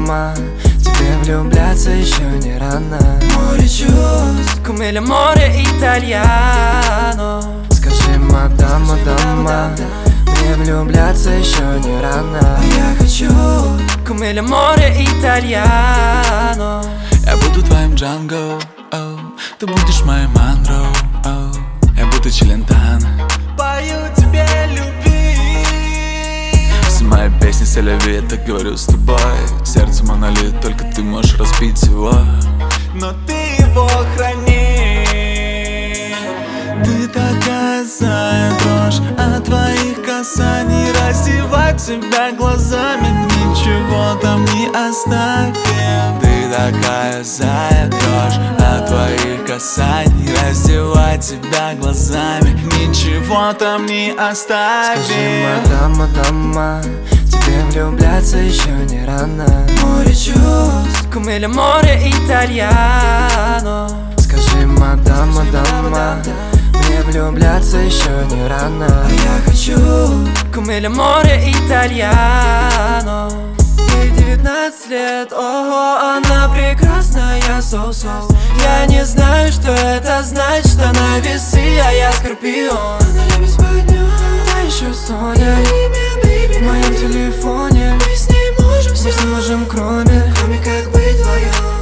мадама, тебе влюбляться еще не рано. Море чувств, кумеля море итальяно. Скажи, мадама, мне влюбляться еще не рано. А я хочу кумеля море итальяно. Я буду твоим Джанго, ты будешь моим Монро, я буду Челентано. Пою тебе любви. Все мои песни селяви, я так говорю с тобой. Сердце монолит, только ты можешь разбить его, но ты его храни. Ты такая зая, дрожь от твоих касаний. Раздевать тебя глазами, ничего там не оставим. Ты такая зая, дрожь от твоих касаний. Раздевать тебя глазами, ничего там не оставим. Скажи, мадама, тебе влюбляться еще не рано. Море чувств, кумеля море итальяно. Скажи, мадама, мне влюбляться еще не рано. А я хочу кумеля море итальяно. Ей 19 лет, ого, она прекрасная, соу-соу. Я не знаю, что это значит, она весы, а я скорпион. Она любит спать днем, та еще Соня. В моем телефоне мы с ней можем все, кроме как быть вдвоем.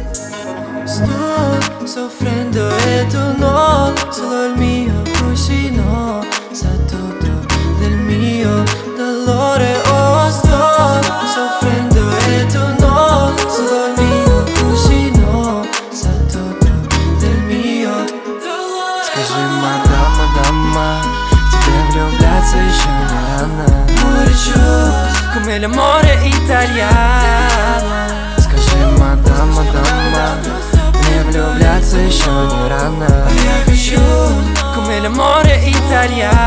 Sto soffrendo e tu no, solo il mio cuscino sa tutto del mio dolore. Oh, sto soffrendo e tu no, solo il mio cuscino sa tutto del mio dolore. Скажи, мадама, тебе влюбляться еще не рано. Море чувств, кумеля море итальяно. Скажи, мадама, мне влюбляться еще не рано. А я хочу кумеля море итальяно.